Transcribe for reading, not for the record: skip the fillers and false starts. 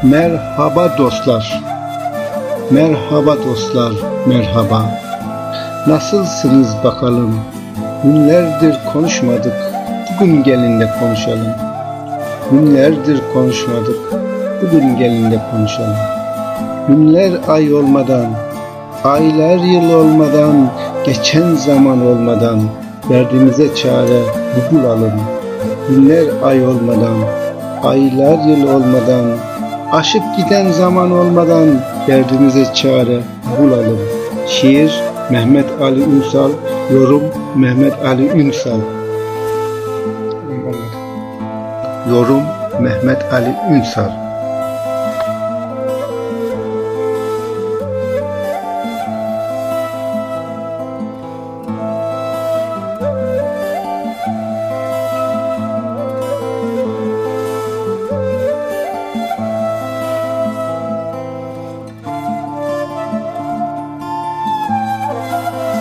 Merhaba dostlar, merhaba dostlar, merhaba. Nasılsınız bakalım? Günlerdir konuşmadık, bugün gelin de konuşalım. Günlerdir konuşmadık, bugün gelin de konuşalım. Günler ay olmadan, aylar yıl olmadan, geçen zaman olmadan, derdimize çare bulalım. Günler ay olmadan, aylar yıl olmadan, aşıp giden zaman olmadan derdimize çare bulalım. Şiir Mehmet Ali Ünsal, yorum Mehmet Ali Ünsal. Yorum Mehmet Ali Ünsal.